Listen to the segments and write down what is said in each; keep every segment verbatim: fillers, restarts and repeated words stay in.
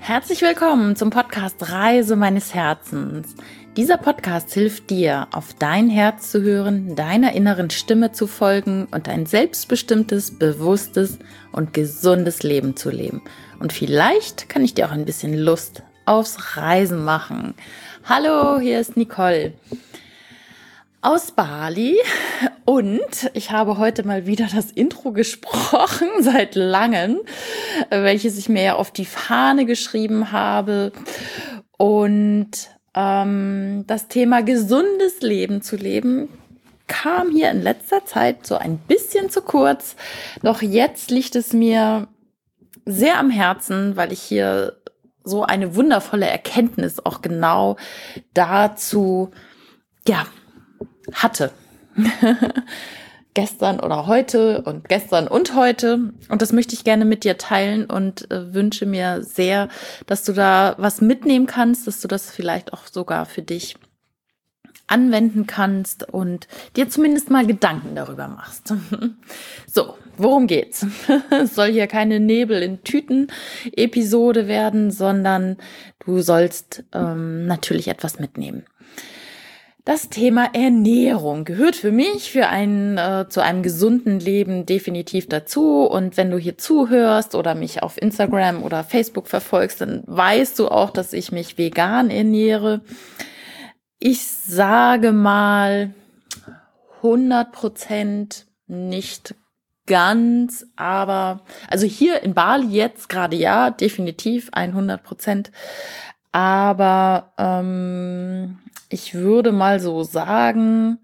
Herzlich willkommen zum Podcast Reise meines Herzens. Dieser Podcast hilft dir, auf dein Herz zu hören, deiner inneren Stimme zu folgen und ein selbstbestimmtes, bewusstes und gesundes Leben zu leben. Und vielleicht kann ich dir auch ein bisschen Lust aufs Reisen machen. Hallo, hier ist Nicole aus Bali und ich habe heute mal wieder das Intro gesprochen, seit langem, welches ich mir ja auf die Fahne geschrieben habe. Und ähm, das Thema gesundes Leben zu leben kam hier in letzter Zeit so ein bisschen zu kurz. Doch jetzt liegt es mir sehr am Herzen, weil ich hier so eine wundervolle Erkenntnis auch genau dazu, ja, hatte. Gestern oder heute und gestern und heute. Und das möchte ich gerne mit dir teilen und äh, wünsche mir sehr, dass du da was mitnehmen kannst, dass du das vielleicht auch sogar für dich anwenden kannst und dir zumindest mal Gedanken darüber machst. So, worum geht's? Es soll hier keine Nebel in Tüten Episode werden, sondern du sollst ähm, natürlich etwas mitnehmen. Das Thema Ernährung gehört für mich für ein, äh, zu einem gesunden Leben definitiv dazu. Und wenn du hier zuhörst oder mich auf Instagram oder Facebook verfolgst, dann weißt du auch, dass ich mich vegan ernähre. Ich sage mal hundert Prozent, nicht ganz, aber also hier in Bali jetzt gerade ja, definitiv hundert Prozent. Aber ähm, ich würde mal so sagen,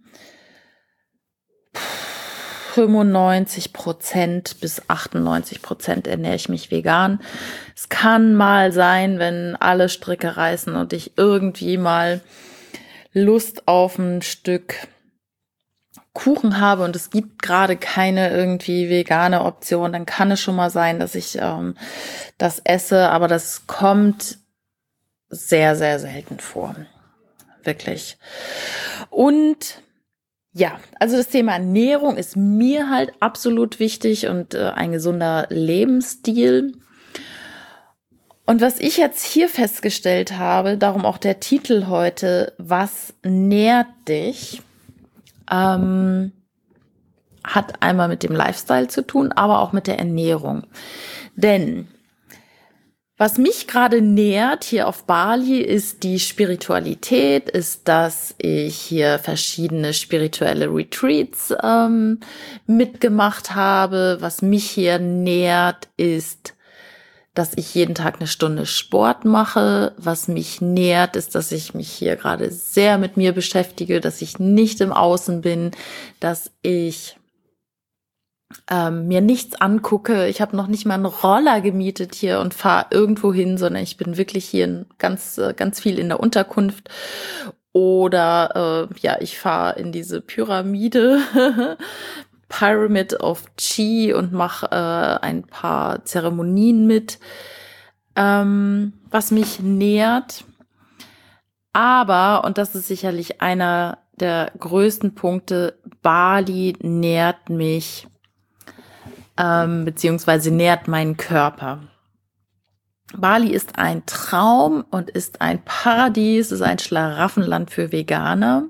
fünfundneunzig Prozent bis achtundneunzig Prozent ernähre ich mich vegan. Es kann mal sein, wenn alle Stricke reißen und ich irgendwie mal Lust auf ein Stück Kuchen habe und es gibt gerade keine irgendwie vegane Option, dann kann es schon mal sein, dass ich ähm, das esse, aber das kommt sehr, sehr selten vor. Wirklich. Und ja, also das Thema Ernährung ist mir halt absolut wichtig und äh, ein gesunder Lebensstil. Und was ich jetzt hier festgestellt habe, darum auch der Titel heute, was nährt dich, ähm, hat einmal mit dem Lifestyle zu tun, aber auch mit der Ernährung. Denn was mich gerade nährt hier auf Bali ist die Spiritualität, ist, dass ich hier verschiedene spirituelle Retreats ähm, mitgemacht habe. Was mich hier nährt, ist, dass ich jeden Tag eine Stunde Sport mache. Was mich nährt, ist, dass ich mich hier gerade sehr mit mir beschäftige, dass ich nicht im Außen bin, dass ich Ähm, mir nichts angucke. Ich habe noch nicht mal einen Roller gemietet hier und fahre irgendwo hin, sondern ich bin wirklich hier ganz, ganz viel in der Unterkunft. Oder äh, ja, ich fahre in diese Pyramide, Pyramid of Chi und mache äh, ein paar Zeremonien mit, ähm, was mich nährt. Aber, und das ist sicherlich einer der größten Punkte, Bali nährt mich Ähm, beziehungsweise nährt meinen Körper. Bali ist ein Traum und ist ein Paradies, ist ein Schlaraffenland für Veganer.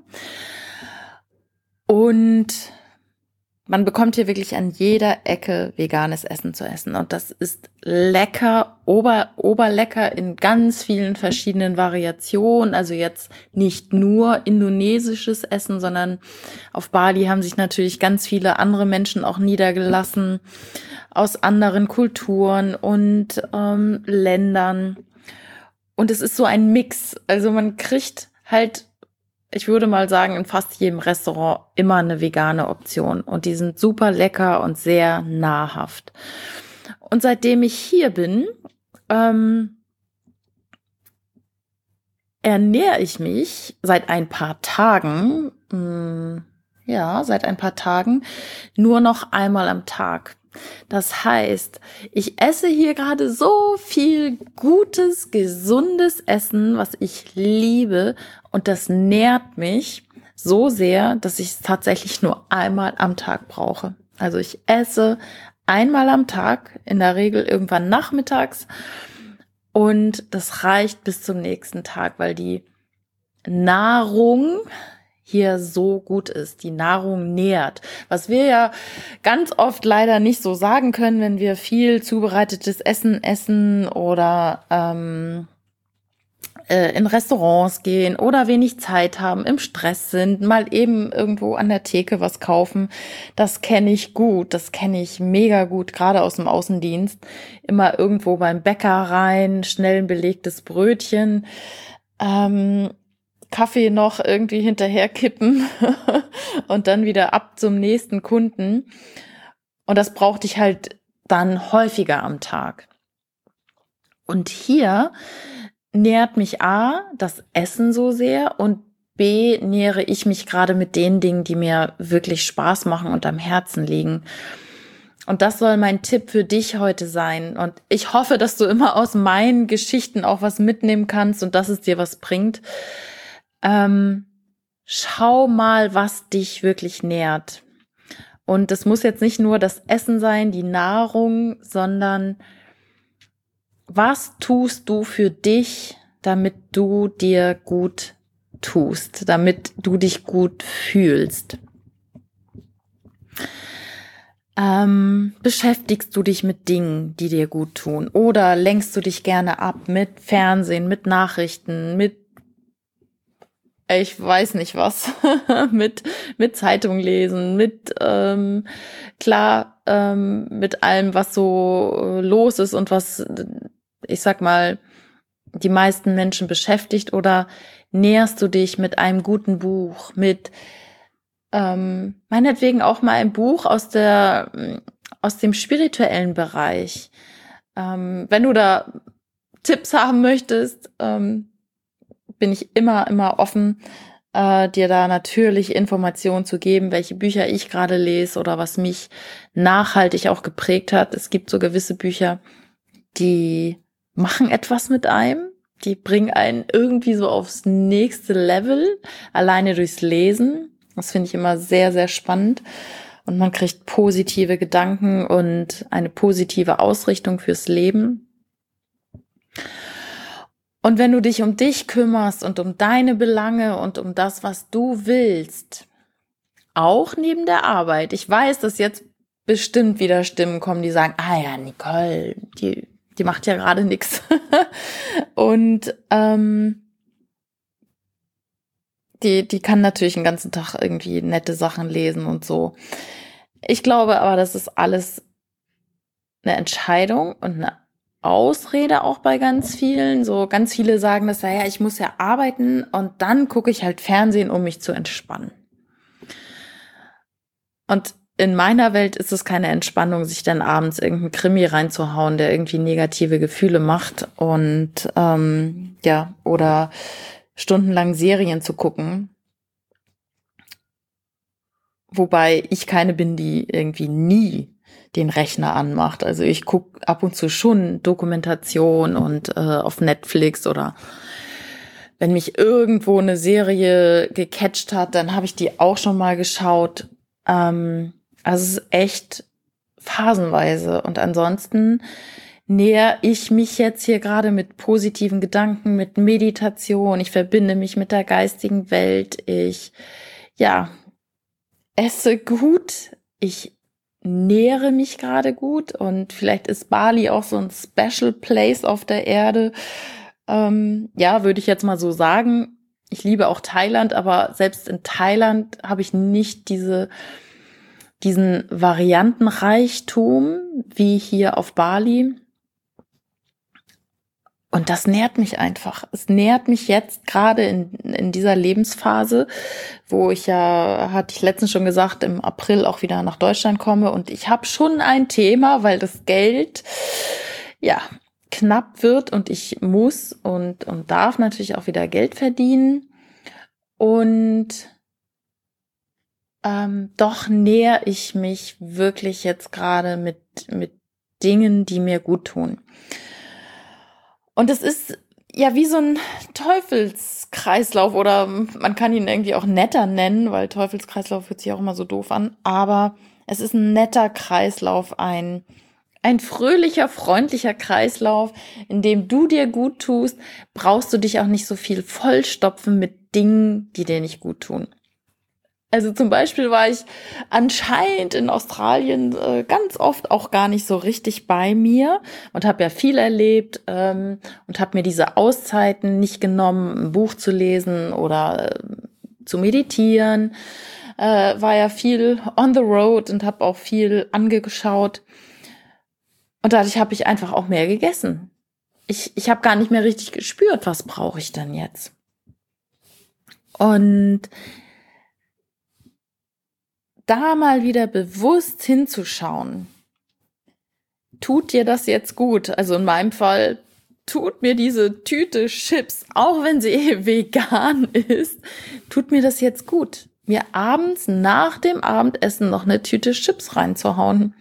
Und man bekommt hier wirklich an jeder Ecke veganes Essen zu essen. Und das ist lecker, ober, oberlecker in ganz vielen verschiedenen Variationen. Also jetzt nicht nur indonesisches Essen, sondern auf Bali haben sich natürlich ganz viele andere Menschen auch niedergelassen aus anderen Kulturen und ähm, Ländern. Und es ist so ein Mix. Also man kriegt halt, ich würde mal sagen, in fast jedem Restaurant immer eine vegane Option. Und die sind super lecker und sehr nahrhaft. Und seitdem ich hier bin, ähm, ernähre ich mich seit ein paar Tagen, mh, ja, seit ein paar Tagen, nur noch einmal am Tag. Das heißt, ich esse hier gerade so viel gutes, gesundes Essen, was ich liebe, und das nährt mich so sehr, dass ich es tatsächlich nur einmal am Tag brauche. Also ich esse einmal am Tag, in der Regel irgendwann nachmittags, Und das reicht bis zum nächsten Tag, weil die Nahrung hier so gut ist. Die Nahrung nährt. Was wir ja ganz oft leider nicht so sagen können, wenn wir viel zubereitetes Essen essen oder ähm, äh, in Restaurants gehen oder wenig Zeit haben, im Stress sind, mal eben irgendwo an der Theke was kaufen. Das kenne ich gut. Das kenne ich mega gut, gerade aus dem Außendienst. Immer irgendwo beim Bäcker rein, schnell ein belegtes Brötchen, ähm, Kaffee noch irgendwie hinterher kippen und dann wieder ab zum nächsten Kunden. Und das brauchte ich halt dann häufiger am Tag. Und hier nährt mich A, das Essen so sehr und B, nähere ich mich gerade mit den Dingen, die mir wirklich Spaß machen und am Herzen liegen. Und das soll mein Tipp für dich heute sein. Und ich hoffe, dass du immer aus meinen Geschichten auch was mitnehmen kannst und dass es dir was bringt. Ähm, schau mal, was dich wirklich nährt. Und es muss jetzt nicht nur das Essen sein, die Nahrung, sondern was tust du für dich, damit du dir gut tust, damit du dich gut fühlst? Ähm, beschäftigst du dich mit Dingen, die dir gut tun? Oder lenkst du dich gerne ab mit Fernsehen, mit Nachrichten, mit ich weiß nicht was, mit mit Zeitung lesen, mit ähm, klar ähm, mit allem, was so äh, los ist und was, ich sag mal, die meisten Menschen beschäftigt? Oder näherst du dich mit einem guten Buch, mit ähm, meinetwegen auch mal ein Buch aus der aus dem spirituellen Bereich? Ähm, wenn du da Tipps haben möchtest, ähm, bin ich immer, immer offen, äh, dir da natürlich Informationen zu geben, welche Bücher ich gerade lese oder was mich nachhaltig auch geprägt hat. Es gibt so gewisse Bücher, die machen etwas mit einem, die bringen einen irgendwie so aufs nächste Level, alleine durchs Lesen. Das finde ich immer sehr, sehr spannend. Und man kriegt positive Gedanken und eine positive Ausrichtung fürs Leben. Und wenn du dich um dich kümmerst und um deine Belange und um das, was du willst, auch neben der Arbeit. Ich weiß, dass jetzt bestimmt wieder Stimmen kommen, die sagen, ah ja, Nicole, die, die macht ja gerade nichts. Und ähm, die, die kann natürlich den ganzen Tag irgendwie nette Sachen lesen und so. Ich glaube aber, das ist alles eine Entscheidung und eine Ausrede auch bei ganz vielen. So ganz viele sagen das, ja, ich muss ja arbeiten und dann gucke ich halt Fernsehen, um mich zu entspannen. Und in meiner Welt ist es keine Entspannung, sich dann abends irgendeinen Krimi reinzuhauen, der irgendwie negative Gefühle macht und ähm, ja, oder stundenlang Serien zu gucken. Wobei ich keine bin, die irgendwie nie den Rechner anmacht. Also ich gucke ab und zu schon Dokumentation und äh, auf Netflix oder wenn mich irgendwo eine Serie gecatcht hat, dann habe ich die auch schon mal geschaut. Ähm, also es ist echt phasenweise. Und ansonsten nähere ich mich jetzt hier gerade mit positiven Gedanken, mit Meditation. Ich verbinde mich mit der geistigen Welt. Ich, ja, esse gut. Ich nähere mich gerade gut und vielleicht ist Bali auch so ein Special Place auf der Erde. Ähm, ja, würde ich jetzt mal so sagen. Ich liebe auch Thailand, aber selbst in Thailand habe ich nicht diese, diesen Variantenreichtum wie hier auf Bali. Und das nährt mich einfach. Es nährt mich jetzt gerade in, in dieser Lebensphase, wo ich ja, hatte ich letztens schon gesagt, im April auch wieder nach Deutschland komme. Und ich habe schon ein Thema, weil das Geld, ja, knapp wird und ich muss und, und darf natürlich auch wieder Geld verdienen. Und ähm, doch nähere ich mich wirklich jetzt gerade mit, mit Dingen, die mir gut tun. Und es ist ja wie so ein Teufelskreislauf oder man kann ihn irgendwie auch netter nennen, weil Teufelskreislauf hört sich auch immer so doof an. Aber es ist ein netter Kreislauf, ein Ein fröhlicher, freundlicher Kreislauf, in dem du dir gut tust, brauchst du dich auch nicht so viel vollstopfen mit Dingen, die dir nicht gut tun. Also zum Beispiel war ich anscheinend in Australien äh, ganz oft auch gar nicht so richtig bei mir und habe ja viel erlebt ähm, und habe mir diese Auszeiten nicht genommen, ein Buch zu lesen oder äh, zu meditieren. Äh, war ja viel on the road und habe auch viel angeschaut. Und dadurch habe ich einfach auch mehr gegessen. Ich, ich habe gar nicht mehr richtig gespürt, was brauche ich denn jetzt. Und da mal wieder bewusst hinzuschauen, tut dir das jetzt gut? Also in meinem Fall tut mir diese Tüte Chips, auch wenn sie eh vegan ist, tut mir das jetzt gut, mir abends nach dem Abendessen noch eine Tüte Chips reinzuhauen.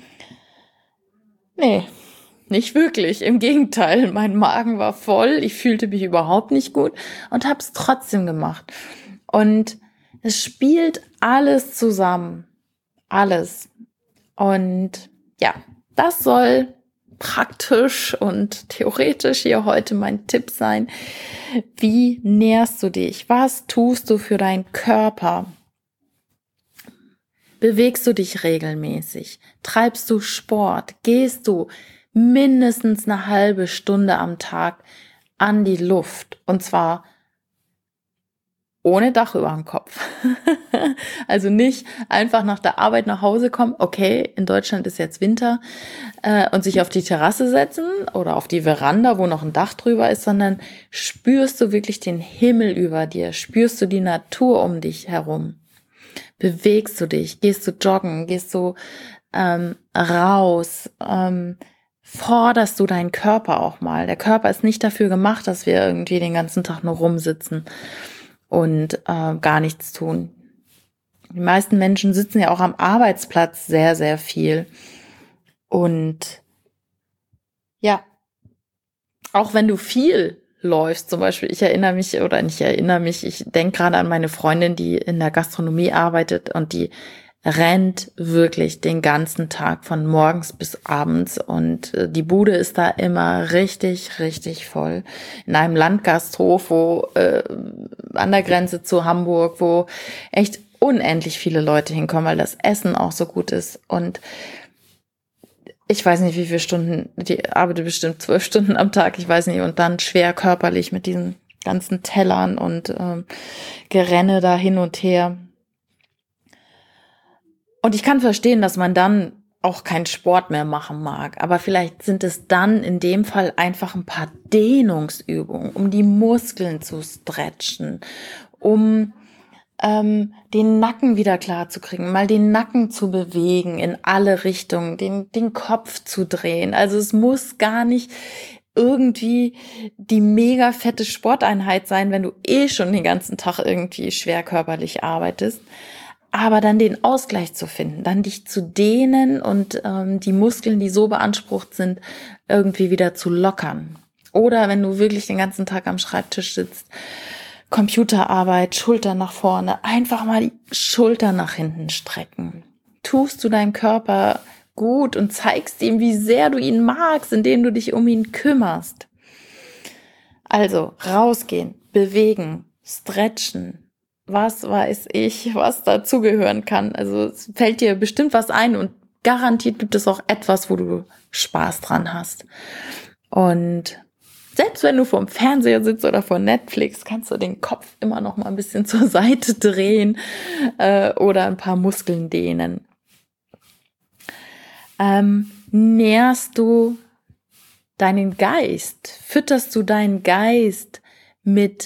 Nee, nicht wirklich. Im Gegenteil, mein Magen war voll, ich fühlte mich überhaupt nicht gut und habe es trotzdem gemacht. Und es spielt alles zusammen. Alles. Und ja, das soll praktisch und theoretisch hier heute mein Tipp sein. Wie nährst du dich? Was tust du für deinen Körper? Bewegst du dich regelmäßig? Treibst du Sport? Gehst du mindestens eine halbe Stunde am Tag an die Luft? Und zwar ohne Dach über dem Kopf. Also nicht einfach nach der Arbeit nach Hause kommen, okay, in Deutschland ist jetzt Winter, äh, und sich auf die Terrasse setzen oder auf die Veranda, wo noch ein Dach drüber ist, sondern spürst du wirklich den Himmel über dir, spürst du die Natur um dich herum, bewegst du dich, gehst du joggen, gehst du ähm, raus, ähm, forderst du deinen Körper auch mal. Der Körper ist nicht dafür gemacht, dass wir irgendwie den ganzen Tag nur rumsitzen und äh, gar nichts tun. Die meisten Menschen sitzen ja auch am Arbeitsplatz sehr, sehr viel. Und ja, auch wenn du viel läufst, zum Beispiel, ich erinnere mich, oder nicht erinnere mich, ich denke gerade an meine Freundin, die in der Gastronomie arbeitet und die rennt wirklich den ganzen Tag von morgens bis abends und die Bude ist da immer richtig, richtig voll. In einem Landgasthof, wo äh, an der Grenze zu Hamburg, wo echt unendlich viele Leute hinkommen, weil das Essen auch so gut ist. Und ich weiß nicht, wie viele Stunden, die arbeitet bestimmt zwölf Stunden am Tag, ich weiß nicht, und dann schwer körperlich mit diesen ganzen Tellern und ähm, Gerenne da hin und her. Und ich kann verstehen, dass man dann auch keinen Sport mehr machen mag. Aber vielleicht sind es dann in dem Fall einfach ein paar Dehnungsübungen, um die Muskeln zu stretchen, um ähm, den Nacken wieder klar zu kriegen, mal den Nacken zu bewegen in alle Richtungen, den, den Kopf zu drehen. Also es muss gar nicht irgendwie die mega fette Sporteinheit sein, wenn du eh schon den ganzen Tag irgendwie schwer körperlich arbeitest. Aber dann den Ausgleich zu finden, dann dich zu dehnen und ähm, die Muskeln, die so beansprucht sind, irgendwie wieder zu lockern. Oder wenn du wirklich den ganzen Tag am Schreibtisch sitzt, Computerarbeit, Schulter nach vorne, einfach mal die Schulter nach hinten strecken. Tust du deinem Körper gut und zeigst ihm, wie sehr du ihn magst, indem du dich um ihn kümmerst. Also rausgehen, bewegen, stretchen. Was weiß ich, was dazugehören kann. Also es fällt dir bestimmt was ein und garantiert gibt es auch etwas, wo du Spaß dran hast. Und selbst wenn du vorm Fernseher sitzt oder vor Netflix, kannst du den Kopf immer noch mal ein bisschen zur Seite drehen äh, oder ein paar Muskeln dehnen. Ähm, nährst du deinen Geist? Fütterst du deinen Geist mit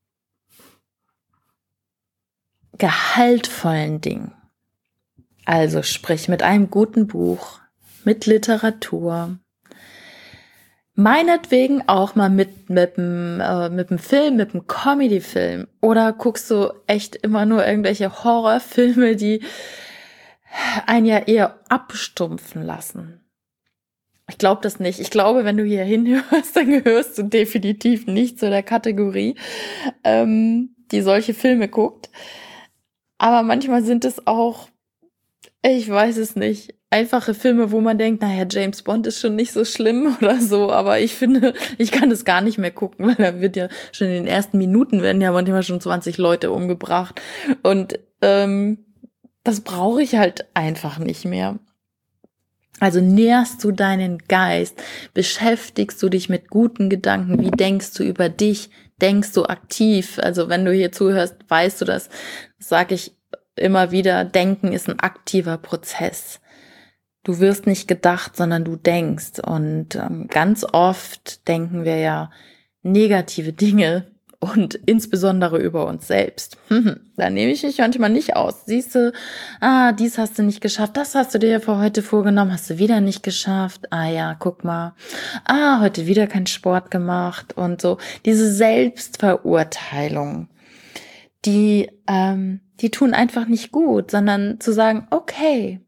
gehaltvollen Dingen? Also sprich mit einem guten Buch, mit Literatur, meinetwegen auch mal mit mit einem äh, mit einem Film, mit einem Comedy-Film, oder guckst du echt immer nur irgendwelche Horrorfilme, die einen ja eher abstumpfen lassen? Ich glaube das nicht. Ich glaube, wenn du hier hinhörst, dann gehörst du definitiv nicht zu der Kategorie, ähm, die solche Filme guckt. Aber manchmal sind es auch, ich weiß es nicht, einfache Filme, wo man denkt, naja, James Bond ist schon nicht so schlimm oder so, aber ich finde, ich kann das gar nicht mehr gucken, weil da wird ja schon in den ersten Minuten werden ja manchmal schon zwanzig Leute umgebracht und ähm, das brauche ich halt einfach nicht mehr. Also nährst du deinen Geist, beschäftigst du dich mit guten Gedanken, wie denkst du über dich, denkst du aktiv, also wenn du hier zuhörst, weißt du das, das sage ich immer wieder, Denken ist ein aktiver Prozess. Du wirst nicht gedacht, sondern du denkst und ähm, ganz oft denken wir ja negative Dinge und insbesondere über uns selbst. Da nehme ich mich manchmal nicht aus. Siehst du, ah, dies hast du nicht geschafft, das hast du dir für heute vorgenommen, hast du wieder nicht geschafft. Ah ja, guck mal, ah, heute wieder kein Sport gemacht und so. Diese Selbstverurteilung, die, ähm, die tun einfach nicht gut, sondern zu sagen, okay,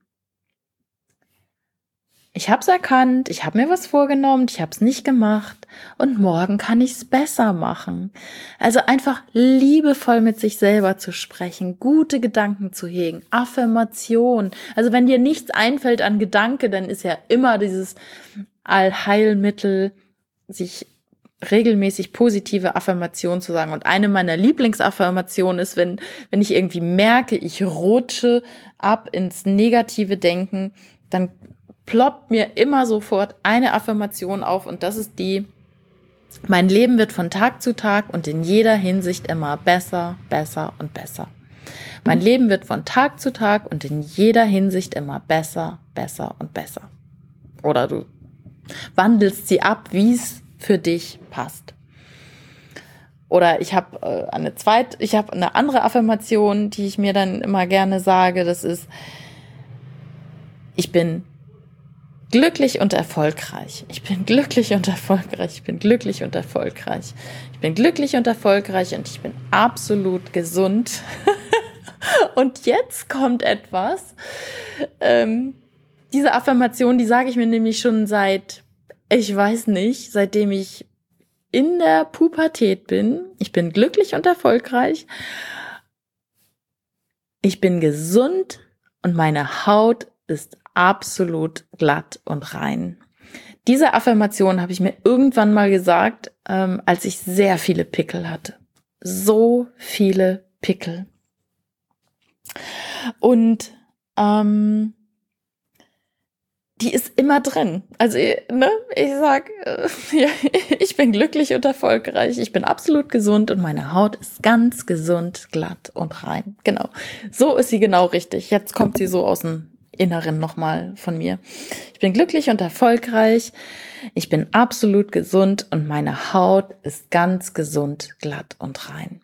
ich habe es erkannt, ich habe mir was vorgenommen, ich habe es nicht gemacht und morgen kann ich es besser machen. Also einfach liebevoll mit sich selber zu sprechen, gute Gedanken zu hegen, Affirmation. Also wenn dir nichts einfällt an Gedanke, dann ist ja immer dieses Allheilmittel, sich regelmäßig positive Affirmationen zu sagen. Und eine meiner Lieblingsaffirmationen ist, wenn, wenn ich irgendwie merke, ich rutsche ab ins negative Denken, dann ploppt mir immer sofort eine Affirmation auf und das ist die: Mein Leben wird von Tag zu Tag und in jeder Hinsicht immer besser, besser und besser. Mein Leben wird von Tag zu Tag und in jeder Hinsicht immer besser, besser und besser. Oder du wandelst sie ab, wie es für dich passt. Oder ich habe äh, eine zweite, ich habe eine andere Affirmation, die ich mir dann immer gerne sage, das ist: Ich bin glücklich und erfolgreich. Ich bin glücklich und erfolgreich. Ich bin glücklich und erfolgreich. Ich bin glücklich und erfolgreich und ich bin absolut gesund. Und jetzt kommt etwas. Ähm, diese Affirmation, die sage ich mir nämlich schon seit, ich weiß nicht, seitdem ich in der Pubertät bin. Ich bin glücklich und erfolgreich. Ich bin gesund und meine Haut ist absolut glatt und rein. Diese Affirmation habe ich mir irgendwann mal gesagt, ähm, als ich sehr viele Pickel hatte. So viele Pickel. Und ähm, die ist immer drin. Also ne, ich sag, äh, ja, ich bin glücklich und erfolgreich, ich bin absolut gesund und meine Haut ist ganz gesund, glatt und rein. Genau, so ist sie genau richtig. Jetzt kommt sie so aus dem Inneren nochmal von mir. Ich bin glücklich und erfolgreich, ich bin absolut gesund und meine Haut ist ganz gesund, glatt und rein.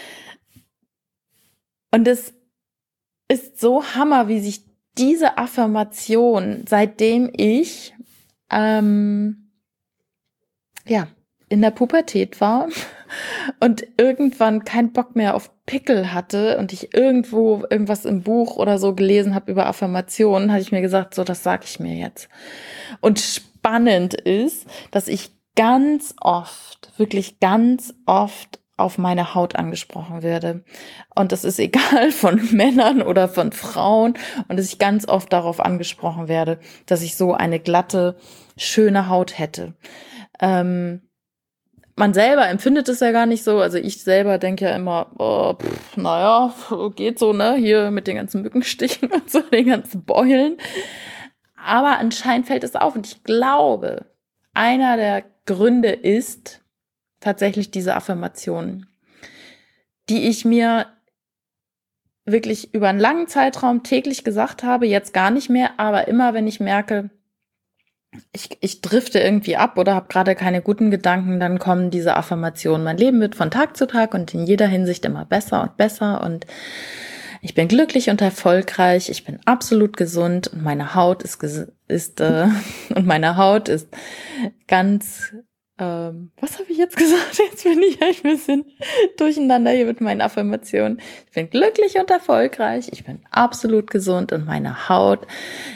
Und es ist so Hammer, wie sich diese Affirmation, seitdem ich ähm, ja in der Pubertät war und irgendwann keinen Bock mehr auf Pickel hatte und ich irgendwo irgendwas im Buch oder so gelesen habe über Affirmationen, hatte ich mir gesagt, so, das sage ich mir jetzt. Und spannend ist, dass ich ganz oft, wirklich ganz oft auf meine Haut angesprochen werde. Und das ist egal von Männern oder von Frauen und dass ich ganz oft darauf angesprochen werde, dass ich so eine glatte, schöne Haut hätte. Ähm, Man selber empfindet es ja gar nicht so. Also ich selber denke ja immer, oh, pff, naja, geht so, ne? Hier mit den ganzen Mückenstichen und so, den ganzen Beulen. Aber anscheinend fällt es auf. Und ich glaube, einer der Gründe ist tatsächlich diese Affirmation, die ich mir wirklich über einen langen Zeitraum täglich gesagt habe, jetzt gar nicht mehr, aber immer, wenn ich merke, Ich, ich drifte irgendwie ab oder habe gerade keine guten Gedanken, dann kommen diese Affirmationen. Mein Leben wird von Tag zu Tag und in jeder Hinsicht immer besser und besser und ich bin glücklich und erfolgreich, ich bin absolut gesund und meine Haut ist, ist äh, und meine Haut ist ganz, ähm, was habe ich jetzt gesagt? Jetzt bin ich ein bisschen durcheinander hier mit meinen Affirmationen. Ich bin glücklich und erfolgreich, ich bin absolut gesund und meine Haut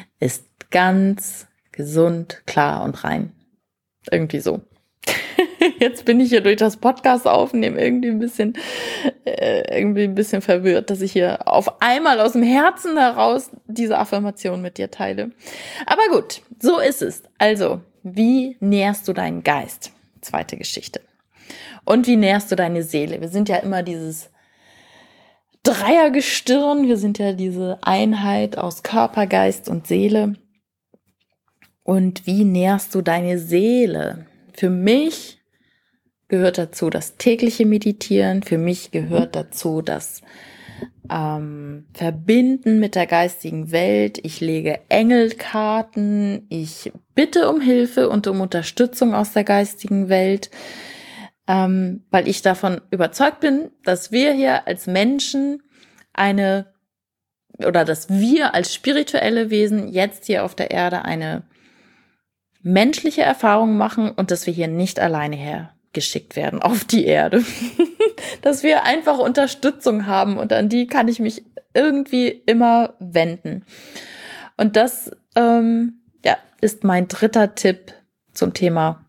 ist ganz gesund, klar und rein. Irgendwie so. Jetzt bin ich hier durch das Podcast aufnehmen irgendwie ein bisschen, äh, irgendwie ein bisschen verwirrt, dass ich hier auf einmal aus dem Herzen heraus diese Affirmation mit dir teile. Aber gut, so ist es. Also, wie nährst du deinen Geist? Zweite Geschichte. Und wie nährst du deine Seele? Wir sind ja immer dieses Dreiergestirn. Wir sind ja diese Einheit aus Körper, Geist und Seele. Und wie nährst du deine Seele? Für mich gehört dazu das tägliche Meditieren. Für mich gehört dazu das ähm, Verbinden mit der geistigen Welt. Ich lege Engelkarten. Ich bitte um Hilfe und um Unterstützung aus der geistigen Welt, ähm, weil ich davon überzeugt bin, dass wir hier als Menschen eine oder dass wir als spirituelle Wesen jetzt hier auf der Erde eine menschliche Erfahrungen machen und dass wir hier nicht alleine hergeschickt werden auf die Erde. Dass wir einfach Unterstützung haben und an die kann ich mich irgendwie immer wenden. Und das ähm, ja, ist mein dritter Tipp zum Thema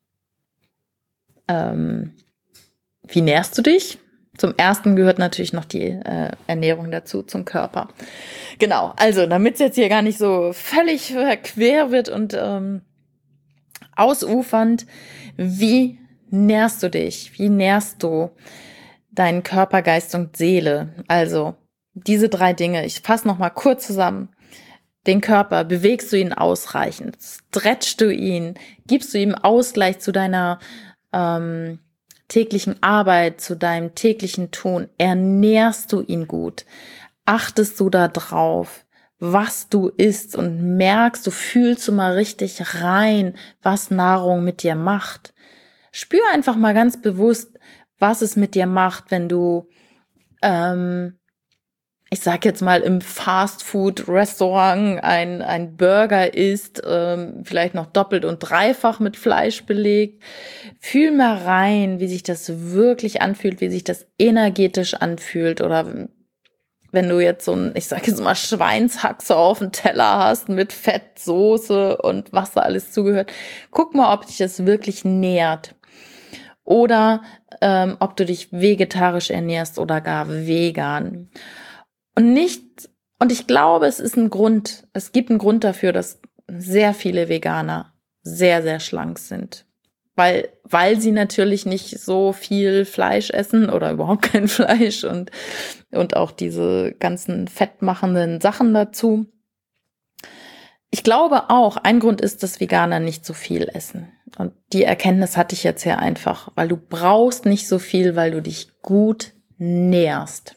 ähm, wie nährst du dich? Zum ersten gehört natürlich noch die äh, Ernährung dazu, zum Körper. Genau, also damit es jetzt hier gar nicht so völlig quer wird und ähm, ausufernd, wie nährst du dich? Wie nährst du deinen Körper, Geist und Seele? Also diese drei Dinge. Ich fasse noch mal kurz zusammen. Den Körper, bewegst du ihn ausreichend? Stretchst du ihn? Gibst du ihm Ausgleich zu deiner ähm, täglichen Arbeit, zu deinem täglichen Tun? Ernährst du ihn gut? Achtest du da drauf, was du isst und merkst, du fühlst du mal richtig rein, was Nahrung mit dir macht. Spür einfach mal ganz bewusst, was es mit dir macht, wenn du, ähm, ich sag jetzt mal, im Fastfood-Restaurant ein, ein Burger isst, ähm, vielleicht noch doppelt und dreifach mit Fleisch belegt. Fühl mal rein, wie sich das wirklich anfühlt, wie sich das energetisch anfühlt oder wenn du jetzt so ein, ich sag jetzt mal, Schweinshaxe auf dem Teller hast mit Fett, Soße und was da alles zugehört, guck mal, ob dich das wirklich nährt. Oder ähm, ob du dich vegetarisch ernährst oder gar vegan. Und nicht, und ich glaube, es ist ein Grund, es gibt einen Grund dafür, dass sehr viele Veganer sehr, sehr schlank sind. Weil, weil sie natürlich nicht so viel Fleisch essen oder überhaupt kein Fleisch und, und auch diese ganzen fettmachenden Sachen dazu. Ich glaube auch, ein Grund ist, dass Veganer nicht so viel essen. Und die Erkenntnis hatte ich jetzt ja einfach, weil du brauchst nicht so viel, weil du dich gut nährst.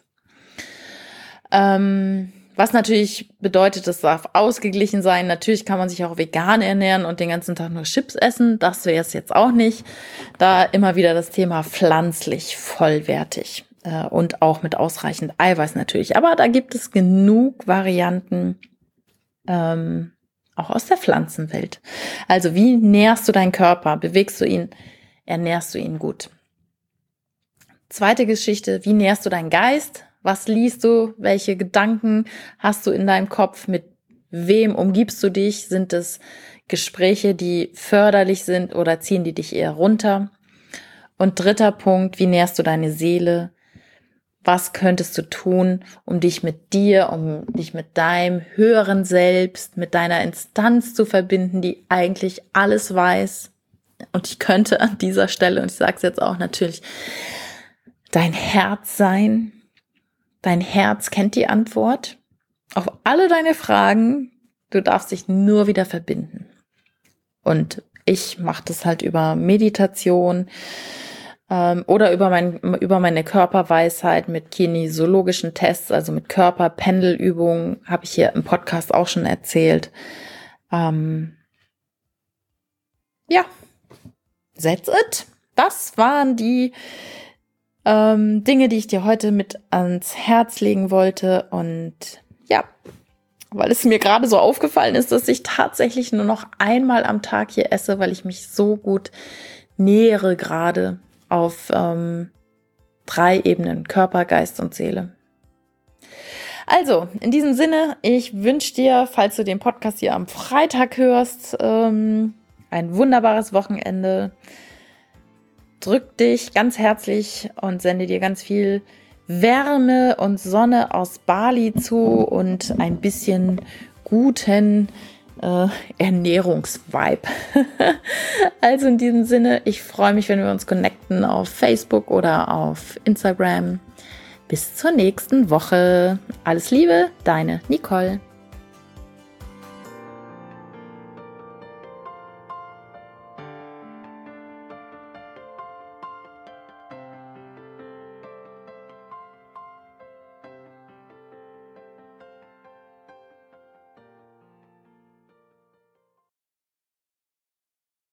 Ähm, was natürlich bedeutet, es darf ausgeglichen sein. Natürlich kann man sich auch vegan ernähren und den ganzen Tag nur Chips essen. Das wäre es jetzt auch nicht. Da immer wieder das Thema pflanzlich, vollwertig äh, und auch mit ausreichend Eiweiß natürlich. Aber da gibt es genug Varianten, ähm, auch aus der Pflanzenwelt. Also wie nährst du deinen Körper? Bewegst du ihn? Ernährst du ihn gut? Zweite Geschichte, wie nährst du deinen Geist? Was liest du? Welche Gedanken hast du in deinem Kopf? Mit wem umgibst du dich? Sind es Gespräche, die förderlich sind oder ziehen die dich eher runter? Und dritter Punkt, wie nährst du deine Seele? Was könntest du tun, um dich mit dir, um dich mit deinem höheren Selbst, mit deiner Instanz zu verbinden, die eigentlich alles weiß? Und ich könnte an dieser Stelle, und ich sage es jetzt auch natürlich, dein Herz sein. Dein Herz kennt die Antwort auf alle deine Fragen. Du darfst dich nur wieder verbinden. Und ich mache das halt über Meditation ähm, oder über, mein, über meine Körperweisheit mit kinesiologischen Tests, also mit Körperpendelübungen, habe ich hier im Podcast auch schon erzählt. Ähm, ja, that's it. Das waren die Ähm, Dinge, die ich dir heute mit ans Herz legen wollte. Und ja, weil es mir gerade so aufgefallen ist, dass ich tatsächlich nur noch einmal am Tag hier esse, weil ich mich so gut nähere gerade auf ähm, drei Ebenen, Körper, Geist und Seele. Also, in diesem Sinne, ich wünsche dir, falls du den Podcast hier am Freitag hörst, ähm, ein wunderbares Wochenende. drück dich ganz herzlich und sende dir ganz viel Wärme und Sonne aus Bali zu und ein bisschen guten äh, Ernährungsvibe. Also in diesem Sinne, ich freue mich, wenn wir uns connecten auf Facebook oder auf Instagram. Bis zur nächsten Woche. Alles Liebe, deine Nicole.